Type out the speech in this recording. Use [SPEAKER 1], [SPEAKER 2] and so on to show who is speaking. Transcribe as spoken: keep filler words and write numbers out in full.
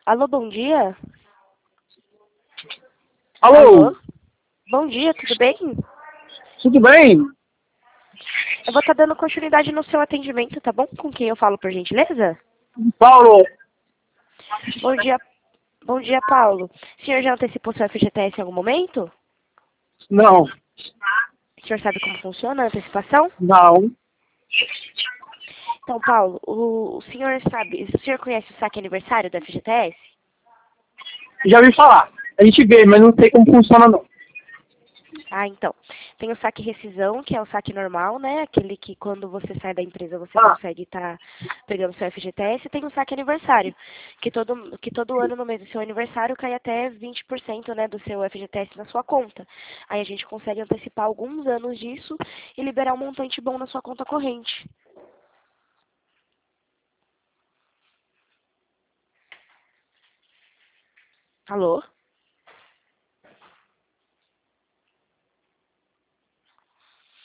[SPEAKER 1] Alô, bom dia?
[SPEAKER 2] Alô,
[SPEAKER 1] Alô? Bom dia, tudo bem?
[SPEAKER 2] tudo bem?
[SPEAKER 1] Eu vou estar dando continuidade no seu atendimento, tá bom? Com quem eu falo, por gentileza?
[SPEAKER 2] Paulo,
[SPEAKER 1] Bom dia, bom dia, Paulo. O senhor já antecipou seu F G T S em algum momento?
[SPEAKER 2] não,
[SPEAKER 1] O senhor sabe como funciona a antecipação?
[SPEAKER 2] não,
[SPEAKER 1] Então, Paulo, o, o senhor sabe, o senhor conhece o saque aniversário do F G T S?
[SPEAKER 2] já ouvi falar. A gente vê, mas não sei como funciona não.
[SPEAKER 1] Ah, então. Tem o saque rescisão, que é o saque normal, né? Aquele que quando você sai da empresa você
[SPEAKER 2] Ah,
[SPEAKER 1] consegue estar pegando seu F G T S. E tem o saque aniversário, que todo, que todo ano no mês do seu aniversário cai até vinte por cento, né, do seu F G T S na sua conta. Aí a gente consegue antecipar alguns anos disso e liberar um montante bom na sua conta corrente. Alô?